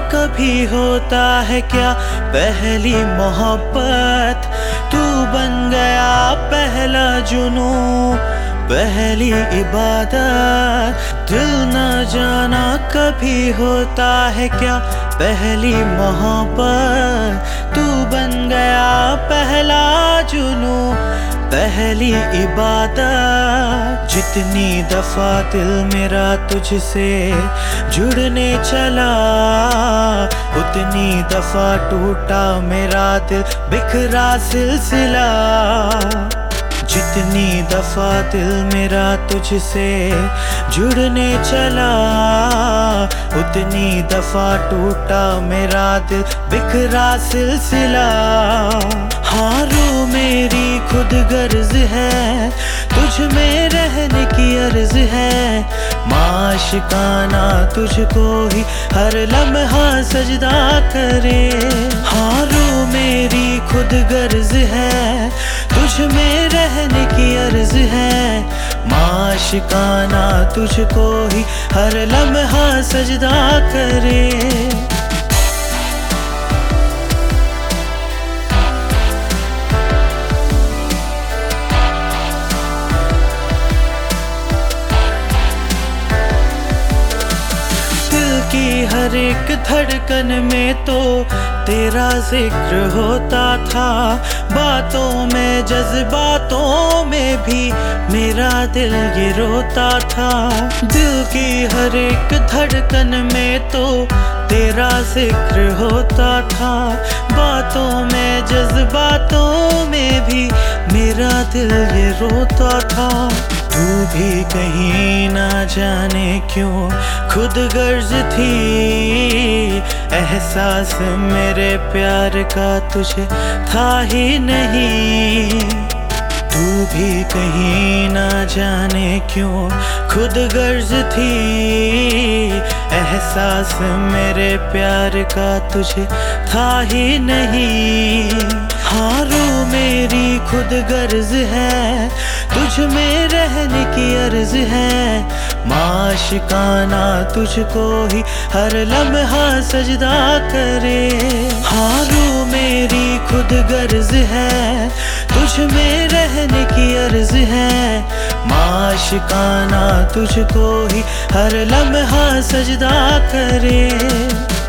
कभी होता है क्या पहली मोहब्बत, तू बन गया पहला जुनून, पहली इबादत। दिल न जाना कभी होता है क्या पहली मोहब्बत, तू बन गया पहला जुनून, पहली इबादत। जितनी दफा दिल मेरा तुझसे जुड़ने चला, उतनी दफा टूटा मेरा दिल बिखरा सिलसिला। जितनी दफा दिल मेरा तुझसे जुड़ने चला, उतनी दफा टूटा मेरा दिल बिखरा सिलसिला। हारो मेरी खुद गर्ज है, तुझ में रहने की अर्ज है, माशिकाना तुझको ही हर लम्हा सजदा करे। हारो मेरी खुद गर्ज है, तुझ में रहने की अर्ज है, माशिकाना तुझको ही हर लम्हा सजदा करे। की हर एक धड़कन में तो तेरा जिक्र होता था, बातों में जज्बातों में भी मेरा दिल ये रोता था। दिल की हर एक धड़कन में तो तेरा जिक्र होता था, बातों में जज्बातों में भी मेरा दिल ये रोता था। तू भी कहीं ना जाने क्यों खुद गर्ज थी, एहसास मेरे प्यार का तुझे था ही नहीं। तू भी कहीं ना जाने क्यों खुद गर्ज थी, एहसास मेरे प्यार का तुझे था ही नहीं। हारो मेरी खुद गर्ज है, तुझ में रहने की अर्ज है, माशिकाना तुझको ही हर लम्हा सजदा करे। हारो मेरी खुद गर्ज है, तुझ में रहने की अर्ज है, माशिकाना तुझको ही हर लम्हा सजदा करे।